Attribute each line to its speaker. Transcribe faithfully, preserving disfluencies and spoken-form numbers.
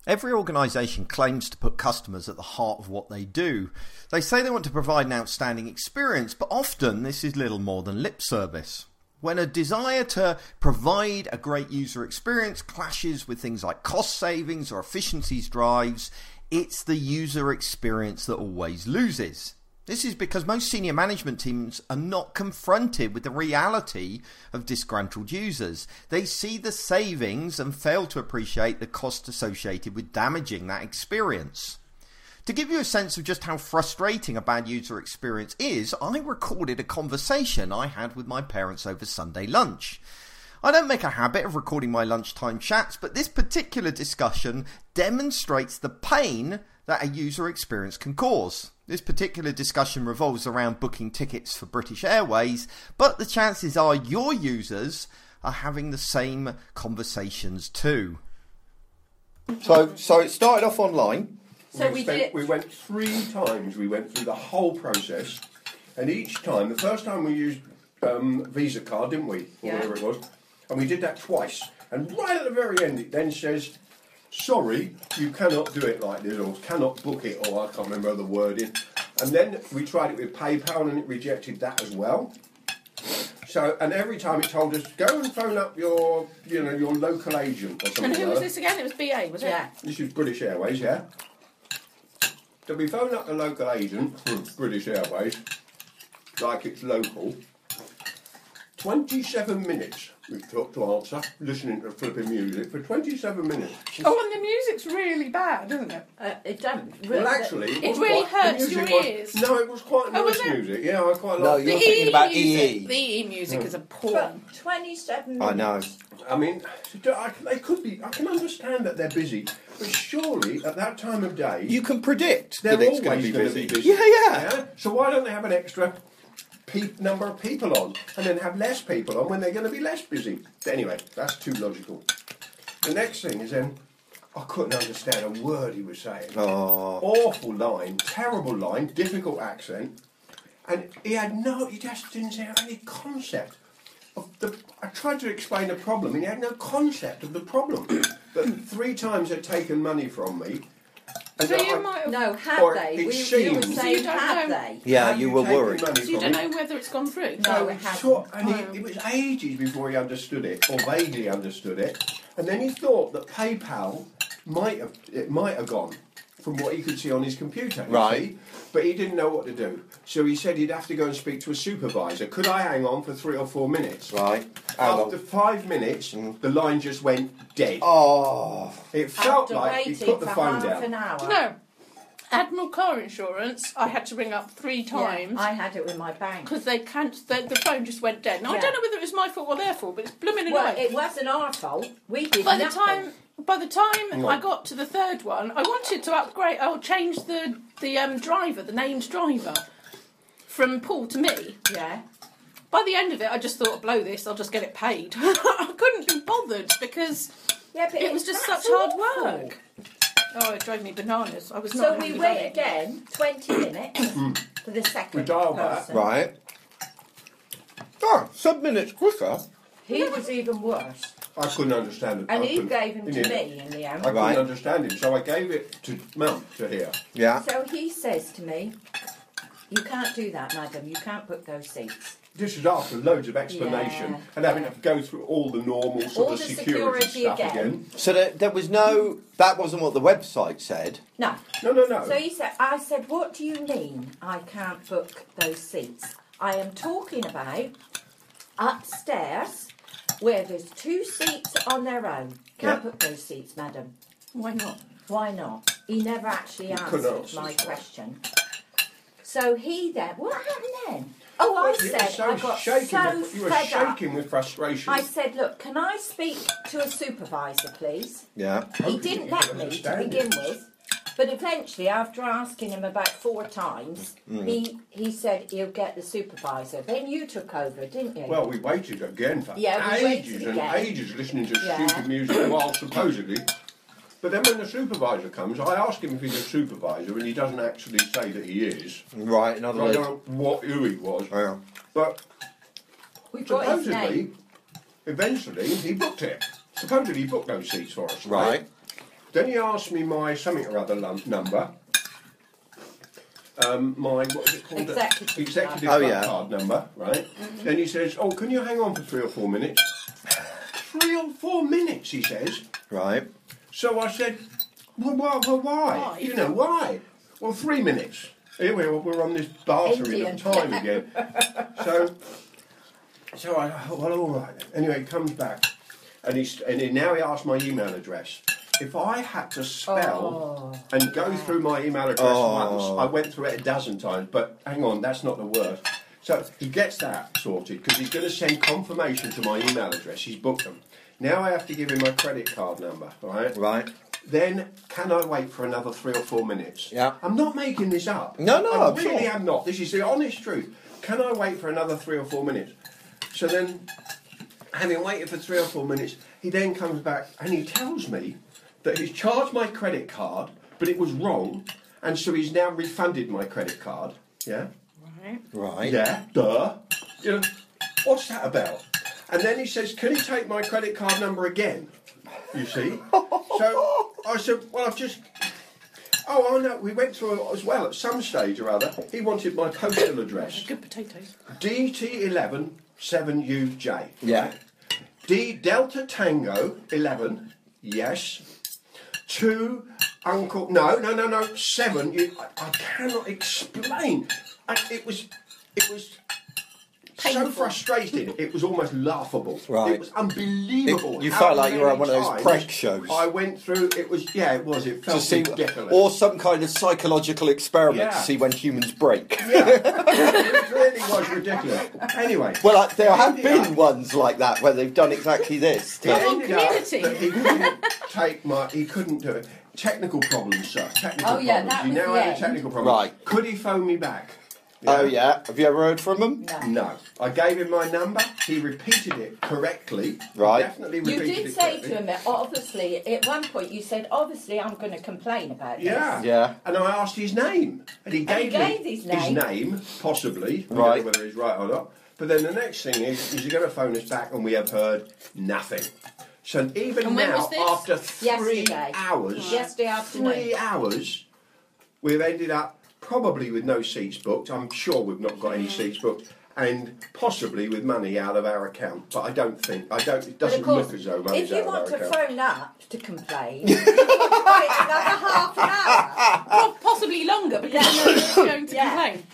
Speaker 1: Every organisation claims to put customers at the heart of what they do. They say they want to provide an outstanding experience, but often this is little more than lip service. When a desire to provide a great user experience clashes with things like cost savings or efficiencies drives, it's the user experience that always loses. This is because most senior management teams are not confronted with the reality of disgruntled users. They see the savings and fail to appreciate the cost associated with damaging that experience. To give you a sense of just how frustrating a bad user experience is, I recorded a conversation I had with my parents over Sunday lunch. I don't make a habit of recording my lunchtime chats, but this particular discussion demonstrates the pain that a user experience can cause. This particular discussion revolves around booking tickets for British Airways, but the chances are your users are having the same conversations too. So, so it started off online.
Speaker 2: So
Speaker 3: we,
Speaker 2: we
Speaker 3: spent,
Speaker 2: did it.
Speaker 3: we went three times. We went through the whole process, and each time, the first time we used um, Visa card, didn't we, or
Speaker 2: Yeah.
Speaker 3: whatever it was, and we did that twice. And right at the very end, it then says, "Sorry, you cannot do it like this," or "cannot book it," or I can't remember the wording. And then we tried it with PayPal, and it rejected that as well. So, and every time it told us, "Go and phone up your, you know, your local agent," or something.
Speaker 4: And who
Speaker 3: like
Speaker 4: was
Speaker 3: that.
Speaker 4: this again? It was B A, was it?
Speaker 2: Yeah.
Speaker 3: This is British Airways, yeah. So we phone up the local agent, British Airways, like it's local. twenty-seven minutes we took to answer, listening to flipping music for twenty-seven minutes.
Speaker 4: Oh, and the music's really bad, isn't it?
Speaker 2: Uh, it don't.
Speaker 3: Well, actually,
Speaker 4: It
Speaker 3: was
Speaker 4: really
Speaker 3: quite,
Speaker 4: hurts
Speaker 3: the music
Speaker 4: your
Speaker 3: was-
Speaker 4: ears.
Speaker 3: No, it was quite
Speaker 4: Oh, was
Speaker 3: nice
Speaker 4: it?
Speaker 3: music. Yeah, I quite
Speaker 1: No,
Speaker 3: liked
Speaker 1: you're
Speaker 3: it.
Speaker 1: thinking about
Speaker 4: music,
Speaker 1: E E.
Speaker 4: The E E music is a porn.
Speaker 2: But twenty-seven minutes.
Speaker 1: I know.
Speaker 3: I mean, I, they could be. I can understand that they're busy, but surely at that time of day,
Speaker 1: You can predict
Speaker 3: they're
Speaker 1: that it's
Speaker 3: always
Speaker 1: going to be
Speaker 3: gonna
Speaker 1: busy.
Speaker 3: busy.
Speaker 1: Yeah, yeah.
Speaker 3: Yeah? So why don't they have an extra pe- number of people on, and then have less people on when they're going to be less busy? But anyway, that's too logical. The next thing is then, I couldn't understand a word he was saying.
Speaker 1: Oh.
Speaker 3: Awful line, terrible line, difficult accent, and he had no. He just didn't have any concept. Of the, I tried to explain the problem, and he had no concept of the problem. That three times they'd taken money from me. And
Speaker 4: So
Speaker 3: that
Speaker 4: you
Speaker 3: I-
Speaker 4: might have...
Speaker 2: No, have
Speaker 3: Or
Speaker 2: they?
Speaker 3: it
Speaker 2: We, you were
Speaker 3: seems-
Speaker 4: So you
Speaker 2: saying,
Speaker 4: don't
Speaker 2: have
Speaker 4: know.
Speaker 2: they?
Speaker 1: Yeah,
Speaker 3: Have
Speaker 1: you were
Speaker 3: taken
Speaker 1: worried.
Speaker 3: money
Speaker 4: So you
Speaker 3: from
Speaker 4: don't
Speaker 3: me?
Speaker 4: know whether it's gone through?
Speaker 2: No,
Speaker 3: So
Speaker 2: it hasn't.
Speaker 3: sort- and
Speaker 4: Oh.
Speaker 3: he, it was ages before he understood it, or vaguely understood it. And then he thought that PayPal might have it might have gone from what he could see on his computer. you
Speaker 1: Right.
Speaker 3: see. But he didn't know what to do. So he said he'd have to go and speak to a supervisor. Could I hang on for three or four minutes?
Speaker 1: Right. Hang
Speaker 3: After
Speaker 1: on.
Speaker 3: five minutes, the line just went dead.
Speaker 1: Oh.
Speaker 3: It felt
Speaker 2: After
Speaker 3: like he
Speaker 2: waiting
Speaker 3: put the
Speaker 2: for
Speaker 3: phone
Speaker 2: half
Speaker 3: down.
Speaker 2: an hour.
Speaker 4: No. Admiral Car Insurance, I had to ring up three
Speaker 2: Yeah,
Speaker 4: times.
Speaker 2: I had it with my bank.
Speaker 4: Because they can't, the, the phone just went dead. Now, I
Speaker 2: Yeah.
Speaker 4: don't know whether it was my fault or their fault, but it's blooming
Speaker 2: Well,
Speaker 4: annoying.
Speaker 2: it wasn't our fault. We did
Speaker 4: By the
Speaker 2: nothing.
Speaker 4: time, by the time
Speaker 3: No.
Speaker 4: I got to the third one, I wanted to upgrade. I'll change the the um, driver, the named driver, from Paul to me.
Speaker 2: Yeah.
Speaker 4: By the end of it, I just thought, blow this. I'll just get it paid. I couldn't be bothered because
Speaker 2: Yeah, but
Speaker 4: it was
Speaker 2: it's-
Speaker 4: just
Speaker 2: that's
Speaker 4: such hard
Speaker 2: awful.
Speaker 4: work. Oh, it drove me bananas. I was not.
Speaker 2: So
Speaker 4: happy
Speaker 2: we
Speaker 4: with
Speaker 2: wait
Speaker 4: it.
Speaker 2: again, twenty minutes, for the second
Speaker 3: We dial back.
Speaker 2: person.
Speaker 1: Right. Oh, some minutes quicker.
Speaker 2: He was even worse.
Speaker 3: I couldn't understand it.
Speaker 2: And
Speaker 3: I
Speaker 2: he
Speaker 3: couldn't-
Speaker 2: gave him
Speaker 3: he
Speaker 2: to
Speaker 3: didn't.
Speaker 2: me in the end.
Speaker 3: I couldn't
Speaker 1: Right.
Speaker 3: understand him, so I gave it to Mum to hear.
Speaker 1: Yeah.
Speaker 2: So he says to me, "You can't do that, madam. You can't book those seats."
Speaker 3: This is after loads of explanation
Speaker 2: Yeah,
Speaker 3: and having
Speaker 2: yeah.
Speaker 3: to go through all the normal sort
Speaker 2: All
Speaker 3: of
Speaker 2: the
Speaker 3: security,
Speaker 2: security
Speaker 3: stuff
Speaker 2: again.
Speaker 3: again.
Speaker 1: So there, there was no... That wasn't what the website said.
Speaker 2: No.
Speaker 3: No, no, no.
Speaker 2: So he said, I said, "What do you mean I can't book those seats? I am talking about upstairs where there's two seats on their own. Can't
Speaker 1: Yeah.
Speaker 2: book those seats, madam."
Speaker 4: Why not?
Speaker 2: Why not? He never actually
Speaker 3: couldn't
Speaker 2: answered
Speaker 3: answer
Speaker 2: my
Speaker 3: that.
Speaker 2: question. So he then, what happened then? Oh, I
Speaker 3: You were
Speaker 2: said,
Speaker 3: so
Speaker 2: I got
Speaker 3: shaking
Speaker 2: so
Speaker 3: with, you were
Speaker 2: fed up.
Speaker 3: shaking with frustration.
Speaker 2: I said, "Look, can I speak to a supervisor, please?"
Speaker 1: Yeah.
Speaker 2: He
Speaker 3: Hoping
Speaker 2: didn't
Speaker 3: you
Speaker 2: let
Speaker 3: could
Speaker 2: me to
Speaker 3: understand
Speaker 2: begin
Speaker 3: it.
Speaker 2: with, but eventually, after asking him about four times,
Speaker 3: Mm.
Speaker 2: he he said he'll get the supervisor. Then you took over, didn't you?
Speaker 3: Well, we waited again for
Speaker 2: Yeah, we
Speaker 3: ages
Speaker 2: waited
Speaker 3: and
Speaker 2: again.
Speaker 3: ages listening to
Speaker 2: Yeah.
Speaker 3: stupid music while supposedly. But then when the supervisor comes, I ask him if he's a supervisor, and he doesn't actually say that he is.
Speaker 1: Right, in other
Speaker 3: I
Speaker 1: words...
Speaker 3: don't know what who he was.
Speaker 1: Yeah.
Speaker 3: But
Speaker 2: We've got his
Speaker 3: supposedly,
Speaker 2: name.
Speaker 3: eventually, he booked it. Supposedly, he booked those seats for us.
Speaker 1: Right.
Speaker 3: Then he asked me my something or other lum- number. Um, my, what is it called?
Speaker 2: Executive
Speaker 3: Executive
Speaker 1: card.
Speaker 3: club
Speaker 1: Oh, yeah.
Speaker 3: card number, right?
Speaker 2: Mm-hmm.
Speaker 3: Then he says, oh, can you hang on for three or four minutes? Three or four minutes, he says.
Speaker 1: Right.
Speaker 3: So I said, well, why? Well, why?
Speaker 4: Why?
Speaker 3: You know, why? Well, three minutes. Here we are, we're on this bartering
Speaker 2: Indian.
Speaker 3: of time again. So, so I, well, all right. Anyway, he comes back, and he's and he, now he asks my email address. If I had to spell
Speaker 2: Oh.
Speaker 3: and go through my email address
Speaker 1: Oh.
Speaker 3: once, I went through it a dozen times. But hang on, that's not the worst. So he gets that sorted because he's going to send confirmation to my email address. He's booked them. Now I have to give him my credit card number, right?
Speaker 1: Right.
Speaker 3: Then can I wait for another three or four minutes?
Speaker 1: Yeah.
Speaker 3: I'm not making this up.
Speaker 1: No, no,
Speaker 3: I
Speaker 1: I'm
Speaker 3: really
Speaker 1: sure.
Speaker 3: am not. This is the honest truth. Can I wait for another three or four minutes? So then, having waited for three or four minutes, he then comes back and he tells me that he's charged my credit card, but it was wrong, and so he's now refunded my credit card. Yeah.
Speaker 4: Right.
Speaker 1: Right.
Speaker 3: Yeah. Duh. You know, what's that about? And then he says, can he take my credit card number again? You see? So I said, well, I've just... Oh, I know, we went through it as well. At some stage or other, he wanted my postal address.
Speaker 4: Good potatoes.
Speaker 3: D T eleven seven U J.
Speaker 1: Yeah.
Speaker 3: D Delta Tango eleven, yes. Two Uncle... No, no, no, no, seven. You, I, I cannot explain. I, it was... It was... So
Speaker 4: Painful.
Speaker 3: frustrating, it was almost laughable.
Speaker 1: Right.
Speaker 3: It was unbelievable.
Speaker 1: It- you
Speaker 3: how
Speaker 1: felt like you were on
Speaker 3: many
Speaker 1: one of those
Speaker 3: times
Speaker 1: prank shows.
Speaker 3: I went through. It was yeah, it was. It
Speaker 1: To
Speaker 3: felt
Speaker 1: see,
Speaker 3: ridiculous.
Speaker 1: or some kind of psychological experiment
Speaker 3: Yeah.
Speaker 1: to see when humans break.
Speaker 3: yeah, it really was ridiculous. Anyway,
Speaker 1: Well, uh, there have
Speaker 3: Yeah.
Speaker 1: been ones like that where they've done exactly this.
Speaker 3: it
Speaker 1: to-
Speaker 4: Come on,
Speaker 3: ended up
Speaker 4: community.
Speaker 3: that he couldn't take my. He couldn't do it. Technical problems, sir. Technical
Speaker 2: Oh, yeah,
Speaker 3: problems.
Speaker 2: that
Speaker 3: he
Speaker 2: was
Speaker 3: now
Speaker 2: the
Speaker 3: had a
Speaker 2: end.
Speaker 3: technical problem.
Speaker 1: Right.
Speaker 3: Could he phone me back?
Speaker 1: Oh yeah, have you ever heard from them?
Speaker 2: No.
Speaker 3: No. I gave him my number. He repeated it correctly.
Speaker 1: Right.
Speaker 3: He definitely
Speaker 2: You
Speaker 3: repeated
Speaker 2: did
Speaker 3: it
Speaker 2: say
Speaker 3: correctly.
Speaker 2: to him that obviously, at one point you said, obviously I'm going to complain about this.
Speaker 3: Yeah.
Speaker 1: Yeah.
Speaker 3: And I asked his name. And he
Speaker 2: And
Speaker 3: gave,
Speaker 2: he gave
Speaker 3: me
Speaker 2: his name.
Speaker 3: name, possibly. We
Speaker 1: Right.
Speaker 3: don't know whether he's right or not. But then the next thing is, is he's going to phone us back and we have heard nothing. So even
Speaker 4: And when
Speaker 3: now,
Speaker 4: was this?
Speaker 3: after three
Speaker 2: Yesterday.
Speaker 3: hours,
Speaker 2: Yesterday afternoon.
Speaker 3: three hours, we've ended up probably with no seats booked. I'm sure we've not got any seats booked. And possibly with money out of our account. But I don't think, I don't, it
Speaker 2: But
Speaker 3: doesn't
Speaker 2: of course,
Speaker 3: look as though money's
Speaker 2: if you
Speaker 3: out
Speaker 2: want
Speaker 3: of
Speaker 2: to
Speaker 3: our account.
Speaker 2: phone up to complain, you could wait another half an hour.
Speaker 4: Well, possibly longer because no one's going to
Speaker 2: Yeah.
Speaker 4: complain.